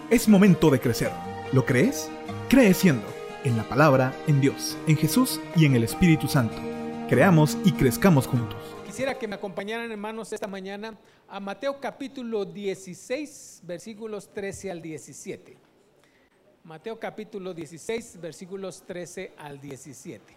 Es momento de crecer. ¿Lo crees? Creciendo. En la palabra, en Dios, en Jesús y en el Espíritu Santo. Creamos y crezcamos juntos. Quisiera que me acompañaran, hermanos, esta mañana a Mateo capítulo 16, versículos 13 al 17. Mateo capítulo 16, versículos 13 al 17.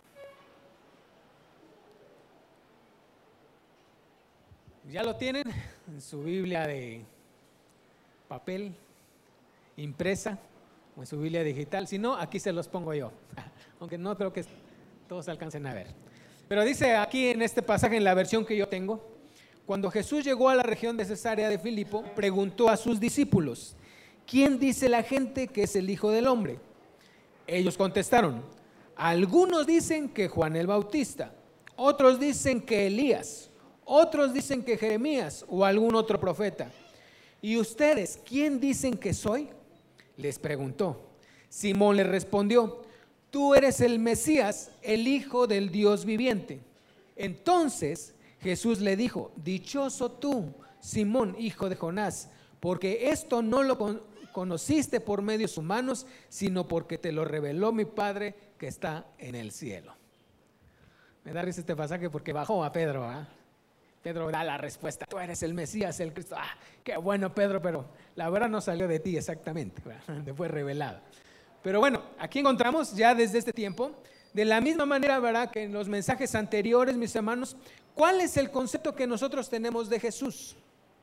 ¿Ya lo tienen en su Biblia de papel, impresa, o en su Biblia digital? Si no, aquí se los pongo yo, aunque no creo que todos alcancen a ver. Pero dice aquí en este pasaje, en la versión que yo tengo: cuando Jesús llegó a la región de Cesarea de Filipo, preguntó a sus discípulos: ¿quién dice la gente que es el Hijo del Hombre? Ellos contestaron: algunos dicen que Juan el Bautista, otros dicen que Elías, otros dicen que Jeremías o algún otro profeta. ¿Y ustedes quién dicen que soy?, les preguntó. Simón le respondió: tú eres el Mesías, el Hijo del Dios viviente. Entonces Jesús le dijo: dichoso tú, Simón, hijo de Jonás, porque esto no lo conociste por medios humanos, sino porque te lo reveló mi Padre que está en el cielo. Me da risa este pasaje porque bajó a Pedro, ¿eh? Pedro da la respuesta: tú eres el Mesías, el Cristo. Qué bueno, Pedro, pero la verdad no salió de ti exactamente, te fue revelado. Pero bueno, aquí encontramos ya desde este tiempo, de la misma manera, ¿verdad?, que en los mensajes anteriores, mis hermanos, ¿cuál es el concepto que nosotros tenemos de Jesús?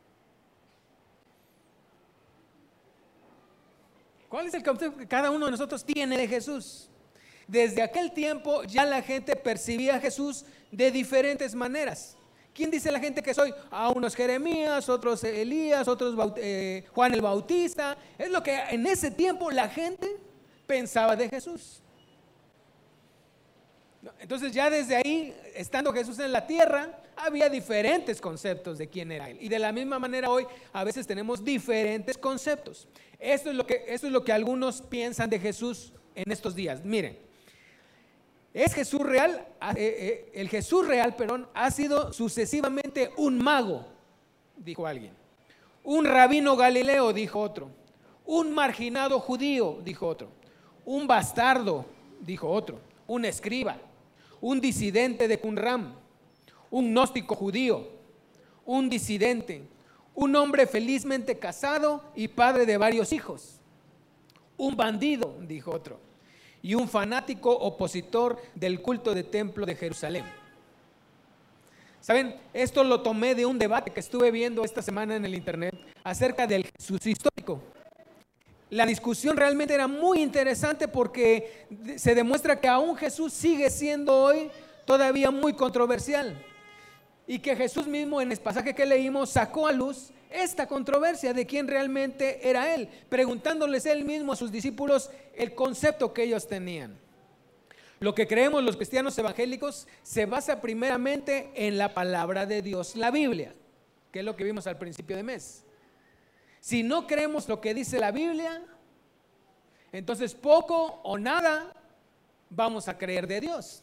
¿Cuál es el concepto que cada uno de nosotros tiene de Jesús? Desde aquel tiempo ya la gente percibía a Jesús de diferentes maneras. ¿Quién dice la gente que soy? A unos Jeremías, otros Elías, otros Juan el Bautista. Es lo que en ese tiempo la gente pensaba de Jesús. Entonces ya desde ahí, estando Jesús en la tierra, había diferentes conceptos de quién era Él. Y de la misma manera hoy a veces tenemos diferentes conceptos. Esto es lo que algunos piensan de Jesús en estos días. Miren, es Jesús real, el Jesús real, ha sido sucesivamente un mago, dijo alguien; un rabino galileo, dijo otro; un marginado judío, dijo otro; un bastardo, dijo otro; un escriba; un disidente de Qumran; un gnóstico judío; un disidente; un hombre felizmente casado y padre de varios hijos; un bandido, dijo otro; y un fanático opositor del culto de templo de Jerusalén. ¿Saben? Esto lo tomé de un debate que estuve viendo esta semana en el internet acerca del Jesús histórico. La discusión realmente era muy interesante porque se demuestra que aún Jesús sigue siendo hoy todavía muy controversial, y que Jesús mismo, en el pasaje que leímos, sacó a luz esta controversia de quién realmente era Él, preguntándoles Él mismo a sus discípulos el concepto que ellos tenían. Lo que creemos los cristianos evangélicos se basa primeramente en la palabra de Dios, la Biblia, que es lo que vimos al principio de mes. Si no creemos lo que dice la Biblia, entonces poco o nada vamos a creer de Dios,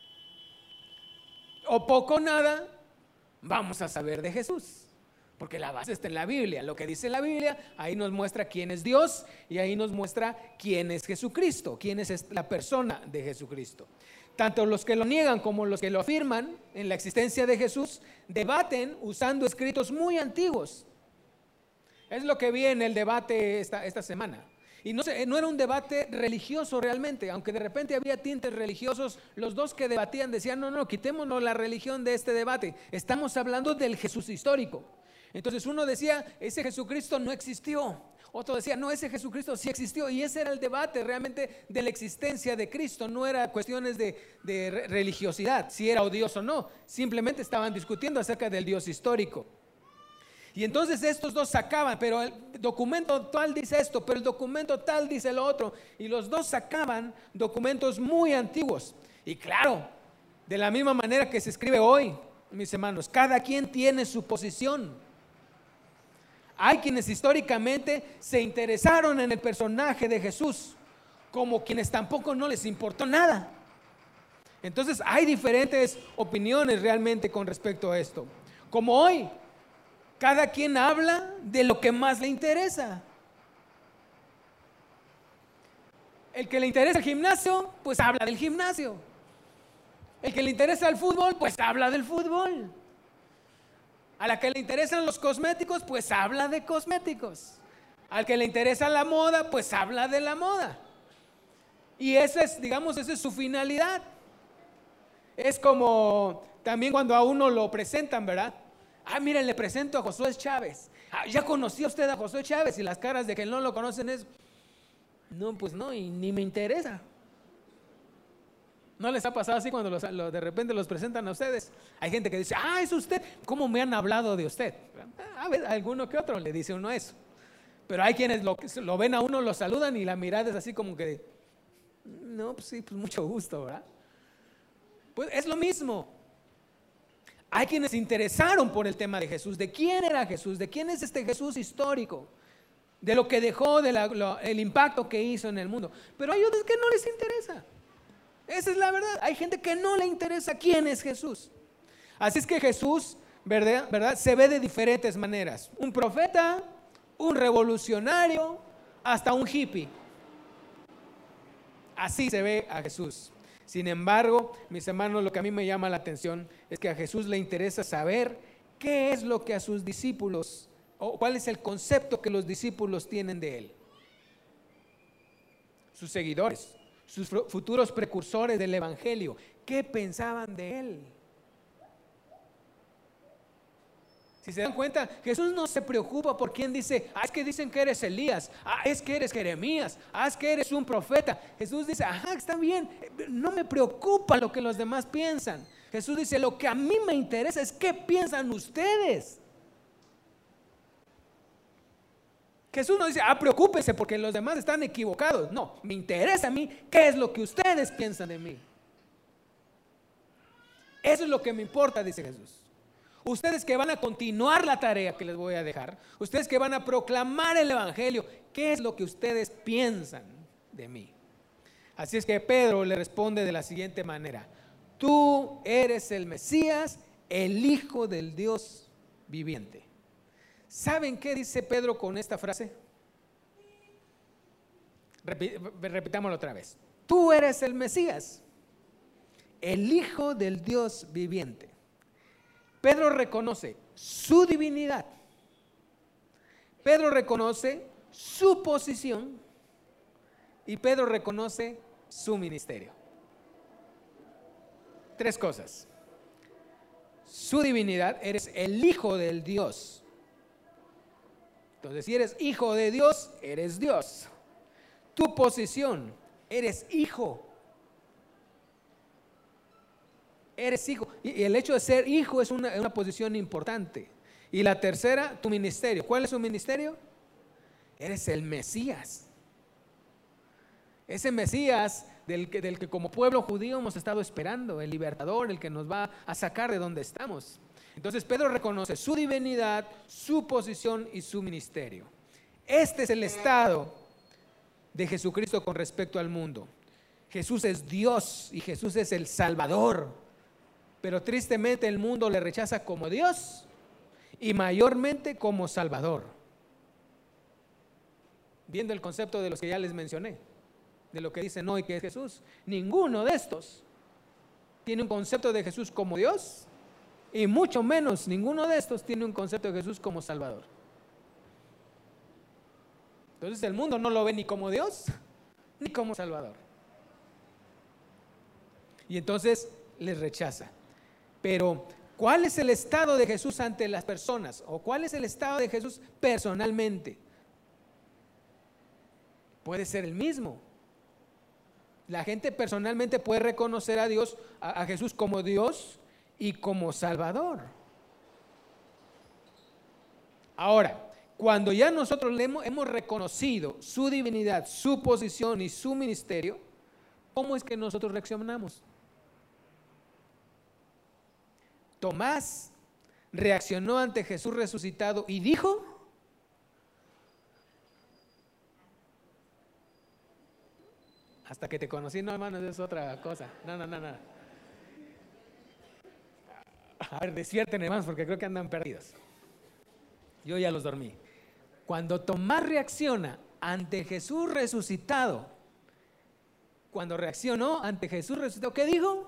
o poco o nada vamos a saber de Jesús. Porque la base está en la Biblia. Lo que dice la Biblia, ahí nos muestra quién es Dios y ahí nos muestra quién es Jesucristo, quién es la persona de Jesucristo. Tanto los que lo niegan como los que lo afirman en la existencia de Jesús debaten usando escritos muy antiguos. Es lo que vi en el debate esta semana. Y no era un debate religioso realmente, aunque de repente había tintes religiosos. Los dos que debatían decían: no, quitémonos la religión de este debate. Estamos hablando del Jesús histórico. Entonces uno decía: ese Jesucristo no existió. Otro decía: no, ese Jesucristo sí existió. Y ese era el debate realmente de la existencia de Cristo. No era cuestiones de religiosidad, si era o Dios o no. Simplemente estaban discutiendo acerca del Dios histórico. Y entonces estos dos sacaban: pero el documento tal dice esto, pero el documento tal dice lo otro. Y los dos sacaban documentos muy antiguos. Y claro, de la misma manera que se escribe hoy, mis hermanos, cada quien tiene su posición. Hay quienes históricamente se interesaron en el personaje de Jesús, como quienes tampoco no les importó nada. Entonces hay diferentes opiniones realmente con respecto a esto. Como hoy, cada quien habla de lo que más le interesa. El que le interesa el gimnasio, pues habla del gimnasio. El que le interesa el fútbol, pues habla del fútbol. A la que le interesan los cosméticos, pues habla de cosméticos. Al que le interesa la moda, pues habla de la moda. Y esa es, digamos, esa es su finalidad. Es como también cuando a uno lo presentan, ¿verdad? Miren, le presento a Josué Chávez. ¿Ya conocía usted a Josué Chávez? Y las caras de que no lo conocen es, no, pues no, y ni me interesa. ¿No les ha pasado así cuando de repente los presentan a ustedes? Hay gente que dice, es usted, ¿cómo me han hablado de usted? A ver, alguno que otro le dice uno eso. Pero hay quienes lo ven a uno, lo saludan y la mirada es así como que, no, pues sí, pues mucho gusto, ¿verdad? Pues es lo mismo. Hay quienes se interesaron por el tema de Jesús, de quién era Jesús, de quién es este Jesús histórico, de lo que dejó, el impacto que hizo en el mundo. Pero hay otros que no les interesa. Esa es la verdad. Hay gente que no le interesa quién es Jesús. Así es que Jesús, ¿verdad? Se ve de diferentes maneras. Un profeta, un revolucionario, hasta un hippie. Así se ve a Jesús. Sin embargo, mis hermanos, lo que a mí me llama la atención es que a Jesús le interesa saber qué es lo que a sus discípulos, o cuál es el concepto que los discípulos tienen de él. Sus seguidores, sus futuros precursores del evangelio, ¿qué pensaban de él? Si se dan cuenta, Jesús no se preocupa por quién dice, es que dicen que eres Elías, es que eres Jeremías, es que eres un profeta. Jesús dice, está bien, no me preocupa lo que los demás piensan. Jesús dice, lo que a mí me interesa es qué piensan ustedes. Jesús no dice, preocúpese porque los demás están equivocados. No, me interesa a mí qué es lo que ustedes piensan de mí. Eso es lo que me importa, dice Jesús. Ustedes que van a continuar la tarea que les voy a dejar, ustedes que van a proclamar el evangelio, ¿qué es lo que ustedes piensan de mí? Así es que Pedro le responde de la siguiente manera: tú eres el Mesías, el Hijo del Dios viviente. ¿Saben qué dice Pedro con esta frase? Repitámoslo otra vez. Tú eres el Mesías, el Hijo del Dios viviente. Pedro reconoce su divinidad. Pedro reconoce su posición y Pedro reconoce su ministerio. Tres cosas. Su divinidad, eres el Hijo del Dios. Entonces, si eres hijo de Dios, eres Dios. Tu posición, eres hijo. Eres hijo. Y el hecho de ser hijo es una posición importante. Y la tercera, tu ministerio. ¿Cuál es tu ministerio? Eres el Mesías. Ese Mesías del que como pueblo judío hemos estado esperando, el libertador, el que nos va a sacar de donde estamos. Entonces Pedro reconoce su divinidad, su posición y su ministerio. Este es el estado de Jesucristo con respecto al mundo. Jesús es Dios y Jesús es el Salvador, pero tristemente el mundo le rechaza como Dios y mayormente como Salvador. Viendo el concepto de los que ya les mencioné, de lo que dicen hoy que es Jesús, ninguno de estos tiene un concepto de Jesús como Dios y mucho menos ninguno de estos tiene un concepto de Jesús como Salvador. Entonces el mundo no lo ve ni como Dios ni como Salvador. Y entonces les rechaza. Pero ¿cuál es el estado de Jesús ante las personas? ¿O cuál es el estado de Jesús personalmente? Puede ser el mismo. La gente personalmente puede reconocer a Dios, a Jesús como Dios y como Salvador. Ahora, cuando ya nosotros hemos reconocido su divinidad, su posición y su ministerio, ¿cómo es que nosotros reaccionamos? Tomás reaccionó ante Jesús resucitado y dijo: hasta que te conocí, no, hermano, es otra cosa. No. A ver, despierten, hermanos, porque creo que andan perdidos. Yo ya los dormí. Cuando Tomás reacciona ante Jesús resucitado, cuando reaccionó ante Jesús resucitado, ¿qué dijo?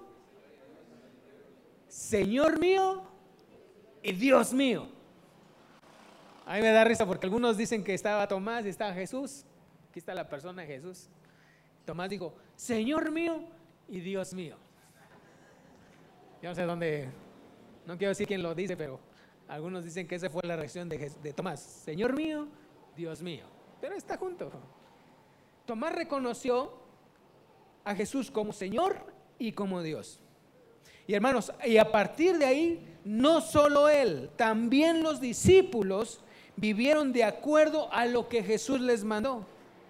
Señor mío y Dios mío. A mí me da risa porque algunos dicen que estaba Tomás y estaba Jesús. Aquí está la persona de Jesús. Tomás dijo, Señor mío y Dios mío. Yo no sé dónde, no quiero decir quién lo dice, pero algunos dicen que esa fue la reacción de Tomás. Señor mío, Dios mío. Pero está junto. Tomás reconoció a Jesús como Señor y como Dios. Y hermanos, y a partir de ahí, no solo él, también los discípulos vivieron de acuerdo a lo que Jesús les mandó.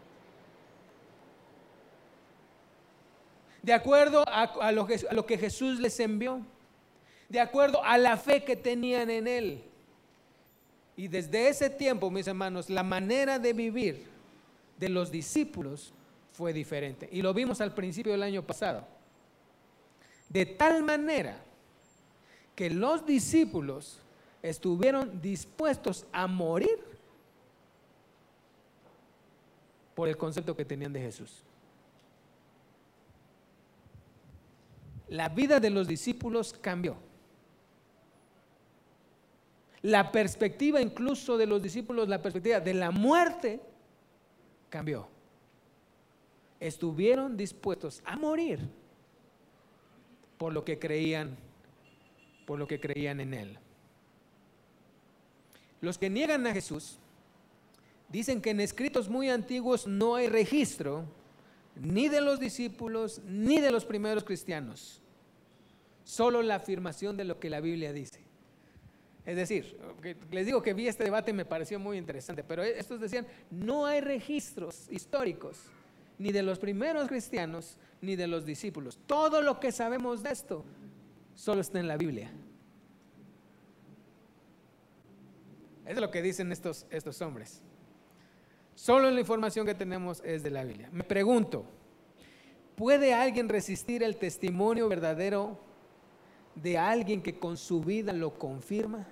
De acuerdo a lo que Jesús les envió. De acuerdo a la fe que tenían en él. Y desde ese tiempo, mis hermanos, la manera de vivir de los discípulos fue diferente. Y lo vimos al principio del año pasado. De tal manera que los discípulos estuvieron dispuestos a morir por el concepto que tenían de Jesús. La vida de los discípulos cambió. La perspectiva incluso de los discípulos, la perspectiva de la muerte cambió. Estuvieron dispuestos a morir por lo que creían en él. Los que niegan a Jesús dicen que en escritos muy antiguos no hay registro ni de los discípulos ni de los primeros cristianos, solo la afirmación de lo que la Biblia dice. Es decir, les digo que vi este debate y me pareció muy interesante, pero estos decían, no hay registros históricos ni de los primeros cristianos ni de los discípulos. Todo lo que sabemos de esto solo está en la Biblia. Es lo que dicen estos hombres. Solo la información que tenemos es de la Biblia. Me pregunto, ¿puede alguien resistir el testimonio verdadero de alguien que con su vida lo confirma?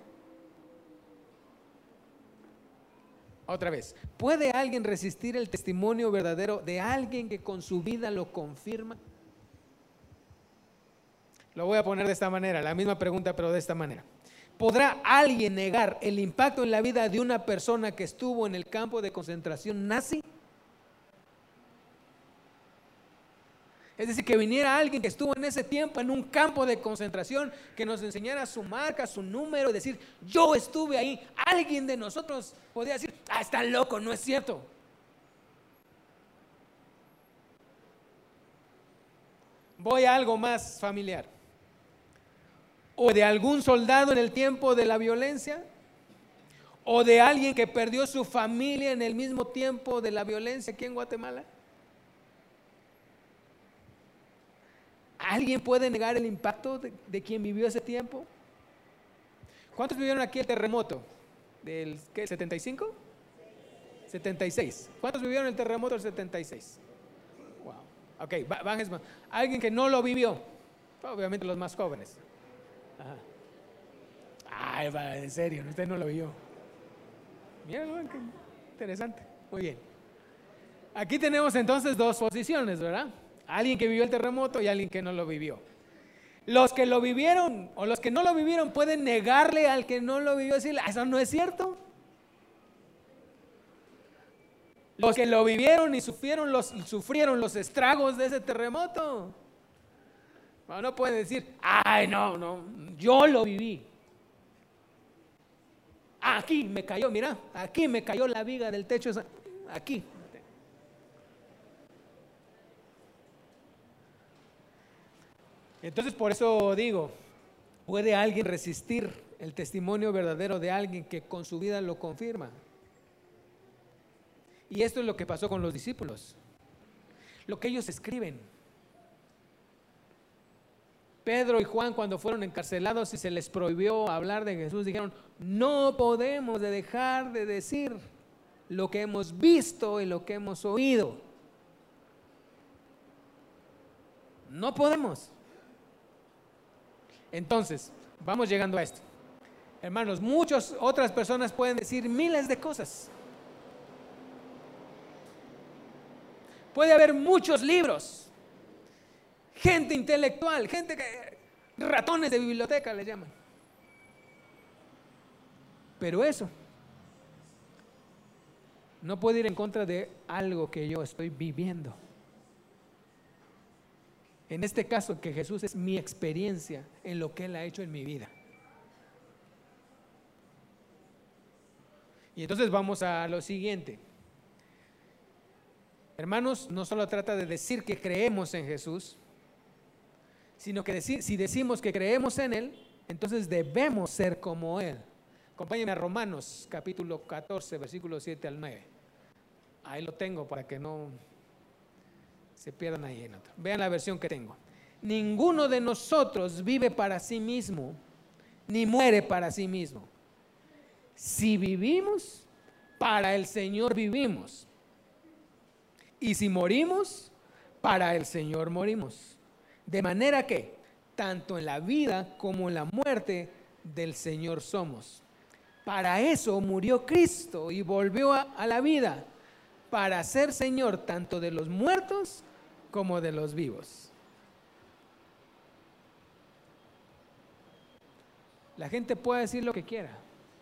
Otra vez, ¿puede alguien resistir el testimonio verdadero de alguien que con su vida lo confirma? Lo voy a poner de esta manera, la misma pregunta pero de esta manera. ¿Podrá alguien negar el impacto en la vida de una persona que estuvo en el campo de concentración nazi? Es decir, que viniera alguien que estuvo en ese tiempo en un campo de concentración, que nos enseñara su marca, su número y decir, yo estuve ahí. Alguien de nosotros podría decir, está loco, no es cierto. Voy a algo más familiar. O de algún soldado en el tiempo de la violencia, o de alguien que perdió su familia en el mismo tiempo de la violencia aquí en Guatemala. ¿Alguien puede negar el impacto de quien vivió ese tiempo? ¿Cuántos vivieron aquí el terremoto? ¿Del qué? ¿75? 76. ¿Cuántos vivieron el terremoto del 76? Wow. Ok, alguien que no lo vivió. Obviamente los más jóvenes. Ajá. Ay, va, en serio, usted no lo vio. Mira, qué interesante. Muy bien. Aquí tenemos entonces dos posiciones, ¿verdad? Alguien que vivió el terremoto y alguien que no lo vivió. Los que lo vivieron o los que no lo vivieron pueden negarle al que no lo vivió, decirle, eso no es cierto. Los que lo vivieron y sufrieron los estragos de ese terremoto, no pueden decir, ay, no, yo lo viví. Aquí me cayó, mira, aquí me cayó la viga del techo, aquí. Entonces por eso digo, ¿puede alguien resistir el testimonio verdadero de alguien que con su vida lo confirma? Y esto es lo que pasó con los discípulos, lo que ellos escriben. Pedro y Juan, cuando fueron encarcelados y se les prohibió hablar de Jesús, dijeron, no podemos dejar de decir lo que hemos visto y lo que hemos oído. No podemos. Entonces, vamos llegando a esto. Hermanos, muchas otras personas pueden decir miles de cosas. Puede haber muchos libros gente intelectual, gente que ratones de biblioteca les llaman. Pero eso no puede ir en contra de algo que yo estoy viviendo. En este caso, que Jesús es mi experiencia en lo que Él ha hecho en mi vida. Y entonces vamos a lo siguiente. Hermanos, no solo trata de decir que creemos en Jesús, sino que si decimos que creemos en Él, entonces debemos ser como Él. Acompáñenme a Romanos capítulo 14, versículos 7 al 9. Ahí lo tengo para que no se pierdan ahí en otro. Vean la versión que tengo. Ninguno de nosotros vive para sí mismo, ni muere para sí mismo. Si vivimos, para el Señor vivimos. Y si morimos, para el Señor morimos. De manera que, tanto en la vida como en la muerte, del Señor somos. Para eso murió Cristo y volvió a la vida, para ser Señor tanto de los muertos como de los vivos. La gente puede decir lo que quiera,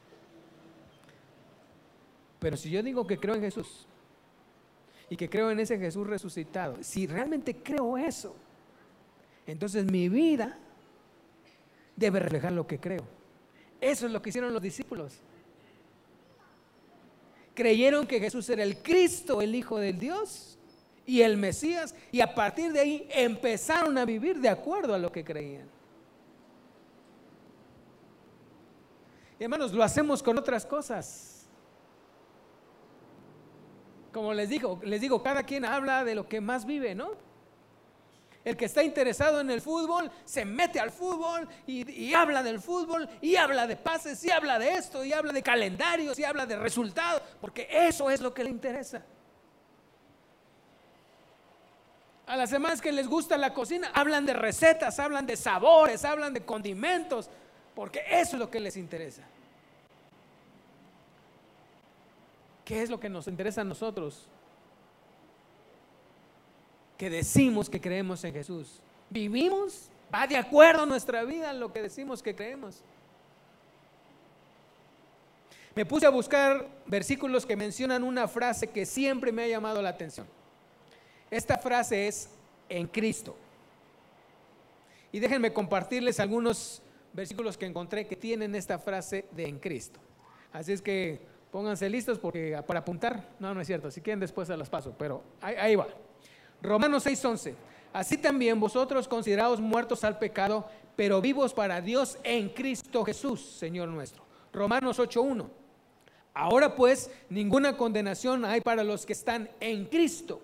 pero si yo digo que creo en Jesús y que creo en ese Jesús resucitado, si realmente creo eso, entonces mi vida debe reflejar lo que creo. Eso es lo que hicieron los discípulos. Creyeron que Jesús era el Cristo, el Hijo del Dios y el Mesías, y a partir de ahí empezaron a vivir de acuerdo a lo que creían. Y hermanos, lo hacemos con otras cosas. Como les digo, cada quien habla de lo que más vive, ¿no? El que está interesado en el fútbol se mete al fútbol y habla del fútbol y habla de pases y habla de esto y habla de calendarios y habla de resultados, porque eso es lo que le interesa. A las demás que les gusta la cocina hablan de recetas, hablan de sabores, hablan de condimentos, porque eso es lo que les interesa. ¿Qué es lo que nos interesa a nosotros? Que decimos que creemos en Jesús. ¿Vivimos? ¿Va de acuerdo nuestra vida a lo que decimos que creemos? Me puse a buscar versículos que mencionan una frase que siempre me ha llamado la atención. Esta frase es en Cristo. Y déjenme compartirles algunos versículos que encontré que tienen esta frase de en Cristo. Así es que pónganse listos porque para apuntar, no es cierto, si quieren después se los paso, pero ahí va. Romanos 6:11. Así también vosotros consideraos muertos al pecado, pero vivos para Dios en Cristo Jesús, Señor nuestro. Romanos 8:1. Ahora pues ninguna condenación hay para los que están en Cristo,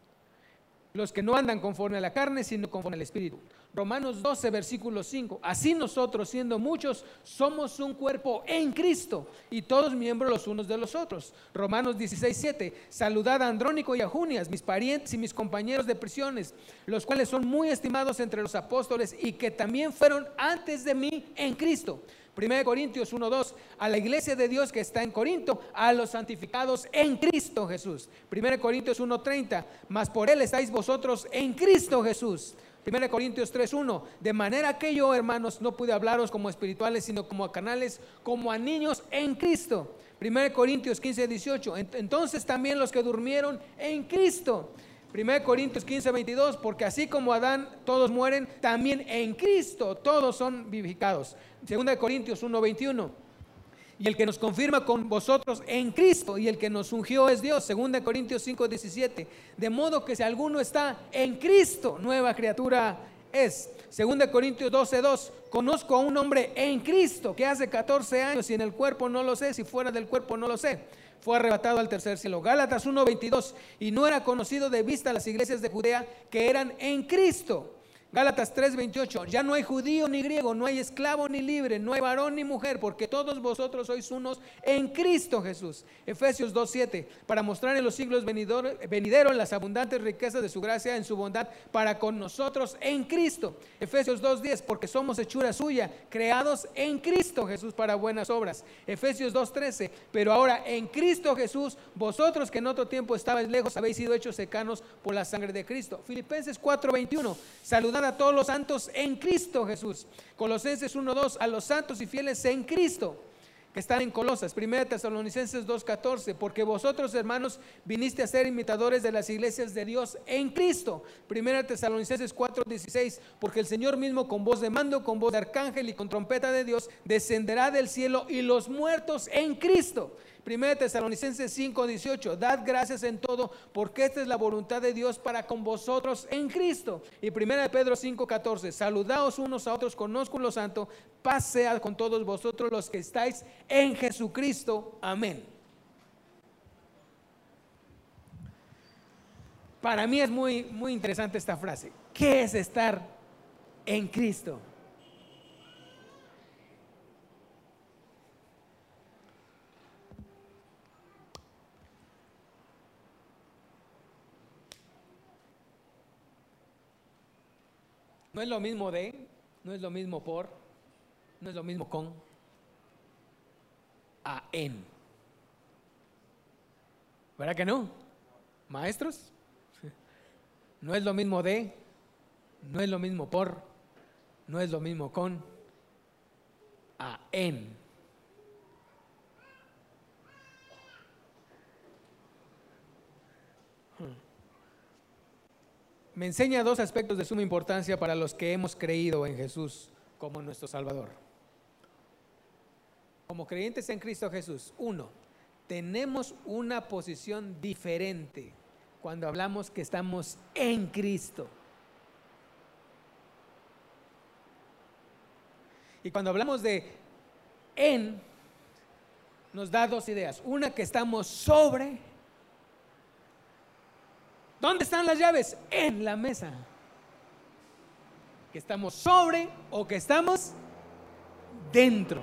los que no andan conforme a la carne, sino conforme al Espíritu. Romanos 12, versículo 5. Así nosotros, siendo muchos, somos un cuerpo en Cristo y todos miembros los unos de los otros. Romanos 16, 7. Saludad a Andrónico y a Junias, mis parientes y mis compañeros de prisiones, los cuales son muy estimados entre los apóstoles y que también fueron antes de mí en Cristo. 1 Corintios 1:2. A la iglesia de Dios que está en Corinto, a los santificados en Cristo Jesús. 1 Corintios 1:30. Mas por él estáis vosotros en Cristo Jesús. 1 Corintios 3:1. De manera que yo, hermanos, no pude hablaros como espirituales, sino como a canales, como a niños en Cristo. 1 Corintios 15:18. Entonces también los que durmieron en Cristo. 1 Corintios 15:22. Porque así como Adán todos mueren, también en Cristo todos son vivificados. 2 Corintios 1:21. Y el que nos confirma con vosotros en Cristo y el que nos ungió es Dios. 2 Corintios 5:17. De modo que si alguno está en Cristo, nueva criatura es. 2 Corintios 12:2. Conozco a un hombre en Cristo que hace 14 años, si en el cuerpo no lo sé, si fuera del cuerpo no lo sé, fue arrebatado al tercer cielo. Gálatas 1:22. Y no era conocido de vista las iglesias de Judea que eran en Cristo. Gálatas 3:28. Ya no hay judío ni griego, no hay esclavo ni libre, no hay varón ni mujer, porque todos vosotros sois unos en Cristo Jesús. Efesios 2:7. Para mostrar en los siglos venideros las abundantes riquezas de su gracia en su bondad para con nosotros en Cristo. Efesios 2:10. Porque somos hechura suya, creados en Cristo Jesús para buenas obras. Efesios 2:13. Pero ahora en Cristo Jesús, vosotros que en otro tiempo estabais lejos, habéis sido hechos cercanos por la sangre de Cristo. Filipenses 4:21. Saludad llamada a todos los santos en Cristo Jesús. Colosenses 1:2, a los santos y fieles en Cristo, que están en Colosas. 1 Tesalonicenses 2:14, porque vosotros, hermanos, viniste a ser imitadores de las iglesias de Dios en Cristo. 1 Tesalonicenses 4:16, porque el Señor mismo con voz de mando, con voz de arcángel y con trompeta de Dios descenderá del cielo, y los muertos en Cristo. 1 Tesalonicenses 5:18, dad gracias en todo, porque esta es la voluntad de Dios para con vosotros en Cristo. Y 1 Pedro 5:14, saludaos unos a otros con ósculo santo, paz sea con todos vosotros los que estáis en Jesucristo. Amén. Para mí es muy interesante esta frase. ¿Qué es estar en Cristo? No es lo mismo de, no es lo mismo por, no es lo mismo con, a en. ¿Verdad que no? Maestros, no es lo mismo de, no es lo mismo por, no es lo mismo con, a en. Me enseña dos aspectos de suma importancia para los que hemos creído en Jesús como nuestro Salvador. Como creyentes en Cristo Jesús, uno, tenemos una posición diferente cuando hablamos que estamos en Cristo. Y cuando hablamos de en, nos da dos ideas. Una, que estamos sobre. ¿Dónde están las llaves? En la mesa. Que estamos sobre o que estamos dentro.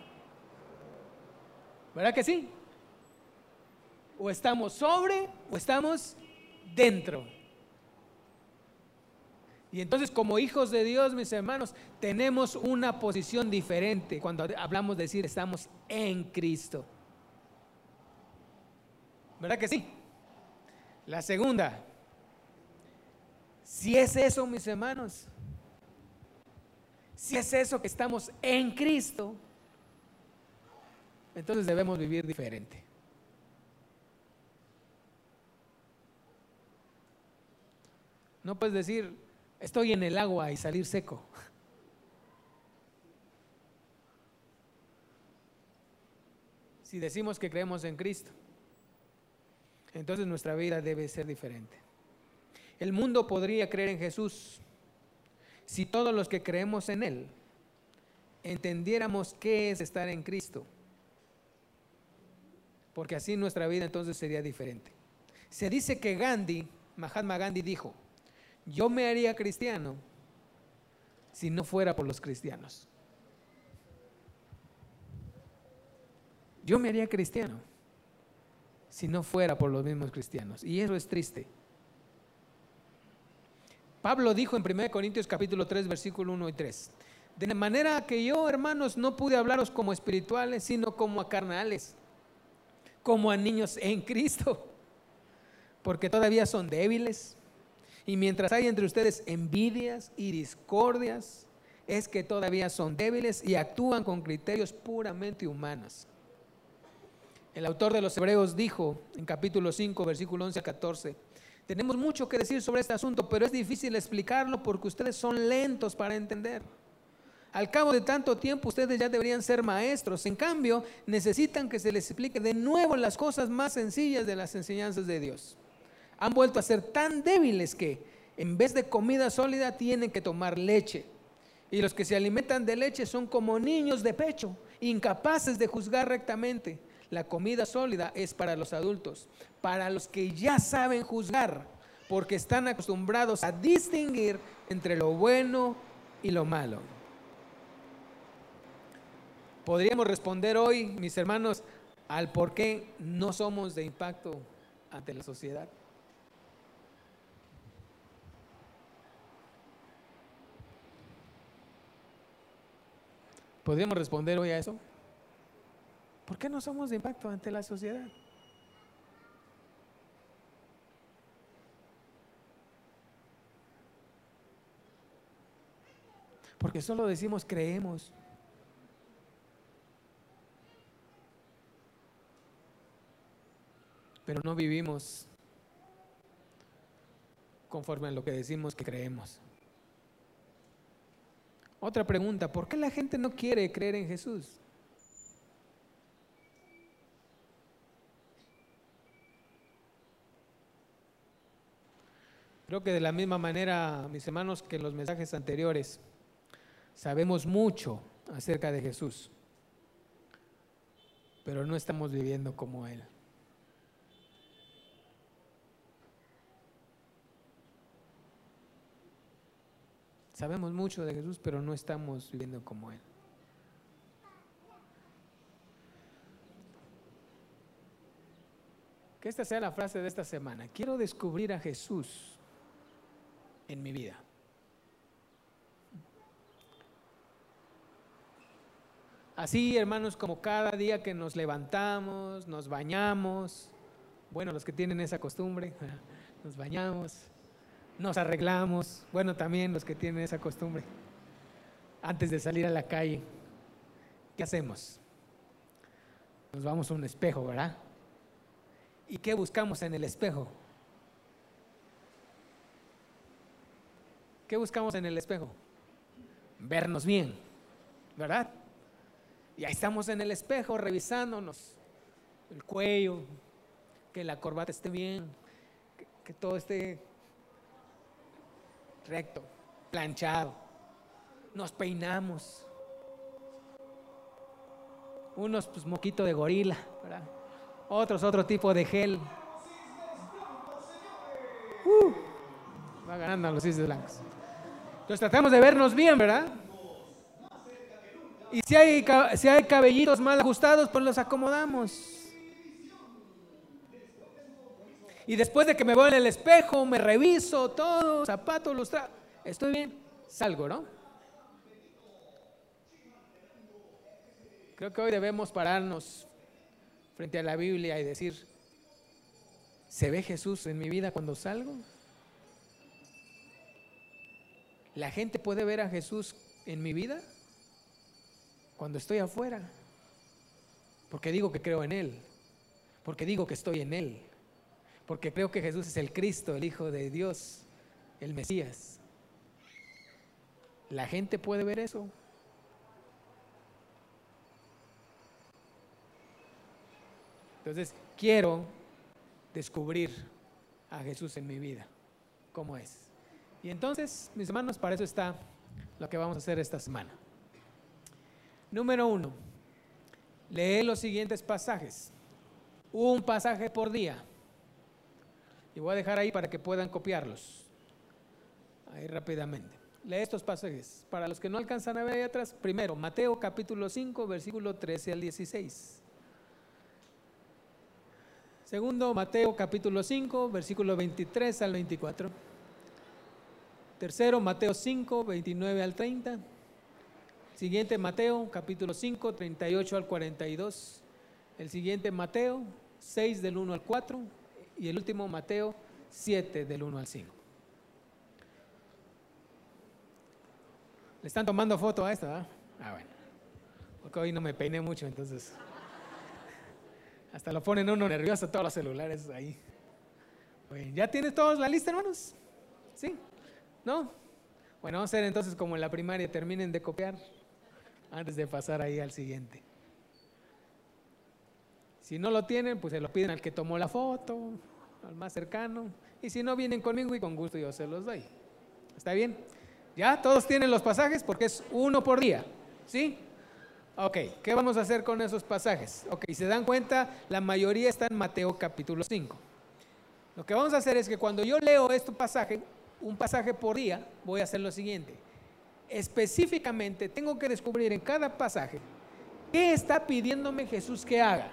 ¿Verdad que sí? O estamos sobre o estamos dentro. Y entonces, como hijos de Dios, mis hermanos, tenemos una posición diferente cuando hablamos de decir estamos en Cristo. ¿Verdad que sí? La segunda, si es eso, mis hermanos, si es eso que estamos en Cristo, entonces debemos vivir diferente. No puedes decir, estoy en el agua y salir seco. Si decimos que creemos en Cristo, entonces nuestra vida debe ser diferente. El mundo podría creer en Jesús si todos los que creemos en Él entendiéramos qué es estar en Cristo, porque así nuestra vida entonces sería diferente. Se dice que Mahatma Gandhi dijo, yo me haría cristiano si no fuera por los cristianos. Yo me haría cristiano si no fuera por los mismos cristianos. Y eso es triste. Pablo dijo en 1 Corintios capítulo 3, versículo 1 y 3. De manera que yo, hermanos, no pude hablaros como espirituales, sino como a carnales, como a niños en Cristo, porque todavía son débiles. Y mientras hay entre ustedes envidias y discordias, es que todavía son débiles y actúan con criterios puramente humanos. El autor de los Hebreos dijo en capítulo 5, versículo 11 a 14, tenemos mucho que decir sobre este asunto, pero es difícil explicarlo porque ustedes son lentos para entender. Al cabo de tanto tiempo ustedes ya deberían ser maestros. En cambio, necesitan que se les explique de nuevo las cosas más sencillas de las enseñanzas de Dios. Han vuelto a ser tan débiles que en vez de comida sólida tienen que tomar leche. Y los que se alimentan de leche son como niños de pecho, incapaces de juzgar rectamente. La comida sólida es para los adultos, para los que ya saben juzgar, porque están acostumbrados a distinguir entre lo bueno y lo malo. Podríamos responder hoy, mis hermanos, al por qué no somos de impacto ante la sociedad. ¿Podríamos responder hoy a eso? ¿Por qué no somos de impacto ante la sociedad? Porque solo decimos creemos. Pero no vivimos conforme a lo que decimos que creemos. Otra pregunta, ¿por qué la gente no quiere creer en Jesús? Creo que de la misma manera, mis hermanos, que en los mensajes anteriores, sabemos mucho acerca de Jesús, pero no estamos viviendo como Él. Sabemos mucho de Jesús, pero no estamos viviendo como Él. Que esta sea la frase de esta semana. Quiero descubrir a Jesús en mi vida. Así, hermanos, como cada día que nos levantamos, nos bañamos, bueno, los que tienen esa costumbre, nos bañamos, nos arreglamos, bueno, también los que tienen esa costumbre, antes de salir a la calle, ¿qué hacemos? Nos vamos a un espejo, ¿verdad? ¿Y qué buscamos en el espejo? ¿Qué buscamos en el espejo? Vernos bien, ¿verdad? Y ahí estamos en el espejo revisándonos el cuello, que la corbata esté bien, que todo esté recto, planchado. Nos peinamos. Unos pues moquito de gorila, ¿verdad? Otros otro tipo de gel. Va ganando a los cisnes blancos. Entonces tratamos de vernos bien, ¿verdad? Y si hay cabellitos mal ajustados, pues los acomodamos. Y después de que me veo en el espejo, me reviso todo, zapatos, los trapos, estoy bien, salgo, ¿no? Creo que hoy debemos pararnos frente a la Biblia y decir, ¿se ve Jesús en mi vida cuando salgo? ¿La gente puede ver a Jesús en mi vida cuando estoy afuera? Porque digo que creo en Él, porque digo que estoy en Él, porque creo que Jesús es el Cristo, el Hijo de Dios, el Mesías. ¿La gente puede ver eso? Entonces, quiero descubrir a Jesús en mi vida, ¿cómo es? Y entonces, mis hermanos, para eso está lo que vamos a hacer esta semana. Número 1, lee los siguientes pasajes, un pasaje por día. Y voy a dejar ahí para que puedan copiarlos, ahí rápidamente. Lee estos pasajes. Para los que no alcanzan a ver ahí atrás, primero, Mateo capítulo 5, versículo 13 al 16. Segundo, Mateo capítulo 5, versículo 23 al 24. Tercero, Mateo 5, 29 al 30. Siguiente, Mateo capítulo 5, 38 al 42. El siguiente, Mateo 6 del 1 al 4. Y el último, Mateo 7 del 1 al 5. ¿Le están tomando foto a esto? ¿Ah? Bueno, porque hoy no me peiné mucho, entonces hasta lo ponen uno nervioso todos los celulares ahí. Bueno, ¿ya tienes todos la lista, hermanos? ¿Sí? ¿No? Bueno, vamos a hacer entonces como en la primaria, terminen de copiar antes de pasar ahí al siguiente. Si no lo tienen, pues se lo piden al que tomó la foto, al más cercano. Y si no, vienen conmigo y con gusto yo se los doy. ¿Está bien? ¿Ya? ¿Todos tienen los pasajes? Porque es uno por día. ¿Sí? Ok, ¿qué vamos a hacer con esos pasajes? Ok, se dan cuenta, la mayoría está en Mateo capítulo 5. Lo que vamos a hacer es que cuando yo leo este pasaje, un pasaje por día, voy a hacer lo siguiente. Específicamente tengo que descubrir en cada pasaje qué está pidiéndome Jesús que haga.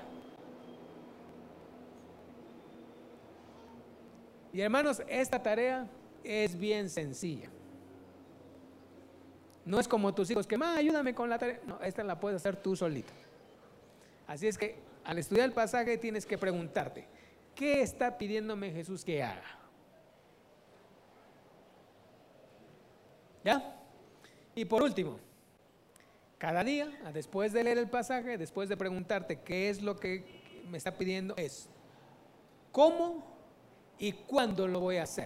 Y hermanos, esta tarea es bien sencilla. No es como tus hijos que, ayúdame con la tarea. No, esta la puedes hacer tú solito. Así es que al estudiar el pasaje tienes que preguntarte, ¿qué está pidiéndome Jesús que haga? ¿Ya? Y por último, cada día, después de leer el pasaje, después de preguntarte qué es lo que me está pidiendo, es ¿cómo y cuándo lo voy a hacer?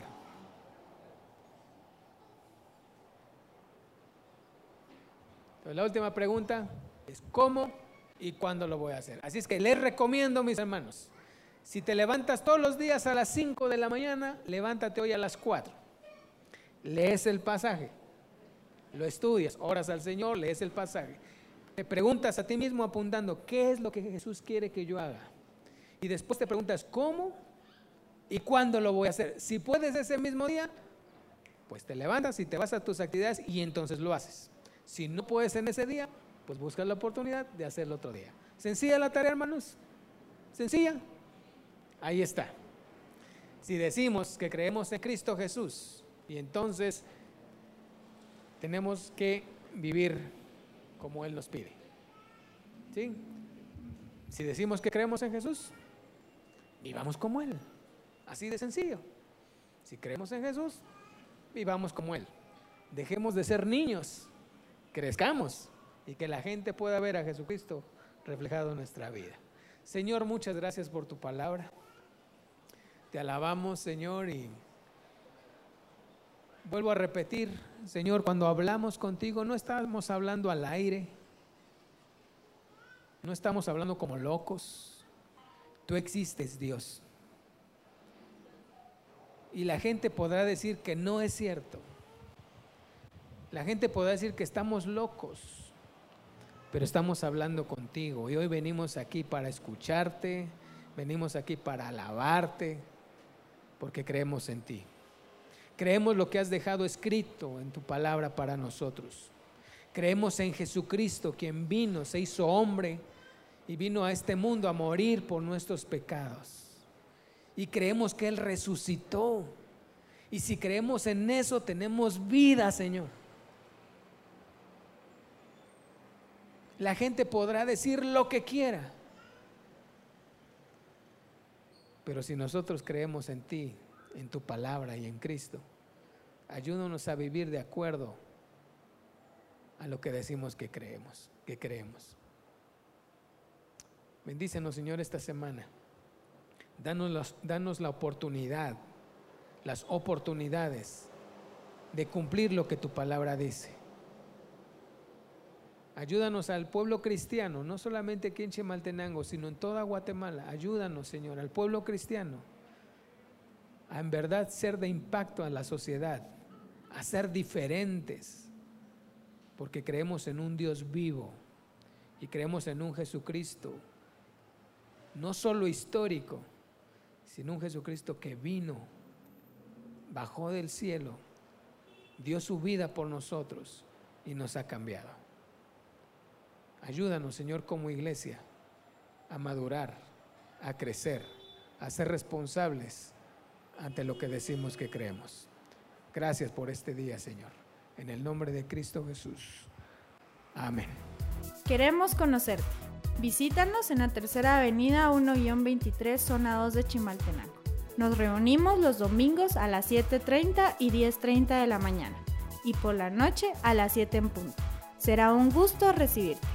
Entonces, la última pregunta es ¿cómo y cuándo lo voy a hacer? Así es que les recomiendo, mis hermanos, si te levantas todos los días a las 5 de la mañana, levántate hoy a las 4. Lees el pasaje, lo estudias, oras al Señor, lees el pasaje. Te preguntas a ti mismo apuntando, ¿qué es lo que Jesús quiere que yo haga? Y después te preguntas, ¿cómo y cuándo lo voy a hacer? Si puedes ese mismo día, pues te levantas y te vas a tus actividades y entonces lo haces. Si no puedes en ese día, pues buscas la oportunidad de hacerlo otro día. ¿Sencilla la tarea, hermanos? ¿Sencilla? Ahí está. Si decimos que creemos en Cristo Jesús, y entonces tenemos que vivir como Él nos pide. ¿Sí? Si decimos que creemos en Jesús, vivamos como Él. Así de sencillo. Si creemos en Jesús, vivamos como Él. Dejemos de ser niños, crezcamos y que la gente pueda ver a Jesucristo reflejado en nuestra vida. Señor, muchas gracias por tu palabra. Te alabamos, Señor, y vuelvo a repetir, Señor, cuando hablamos contigo no estamos hablando al aire, no estamos hablando como locos. Tú existes, Dios. Y la gente podrá decir que no es cierto. La gente podrá decir que estamos locos, pero estamos hablando contigo. Y hoy venimos aquí para escucharte, venimos aquí para alabarte, porque creemos en ti. Creemos lo que has dejado escrito en tu palabra para nosotros. Creemos en Jesucristo, quien vino, se hizo hombre y vino a este mundo a morir por nuestros pecados. Y creemos que Él resucitó. Y si creemos en eso, tenemos vida, Señor. La gente podrá decir lo que quiera, pero si nosotros creemos en ti, en tu palabra y en Cristo, ayúdanos a vivir de acuerdo a lo que decimos que creemos. Bendícenos, Señor, esta semana. Danos la oportunidad, las oportunidades de cumplir lo que tu palabra dice. Ayúdanos al pueblo cristiano, no solamente aquí en Chimaltenango, sino en toda Guatemala. Ayúdanos, Señor, al pueblo cristiano a en verdad ser de impacto a la sociedad, a ser diferentes, porque creemos en un Dios vivo y creemos en un Jesucristo, no solo histórico, sino un Jesucristo que vino, bajó del cielo, dio su vida por nosotros y nos ha cambiado. Ayúdanos, Señor, como iglesia, a madurar, a crecer, a ser responsables ante lo que decimos que creemos. Gracias por este día, Señor. En el nombre de Cristo Jesús. Amén. Queremos conocerte. Visítanos en la Tercera Avenida 1-23, zona 2 de Chimaltenango. Nos reunimos los domingos a las 7:30 y 10:30 de la mañana y por la noche a las 7 en punto. Será un gusto recibirte.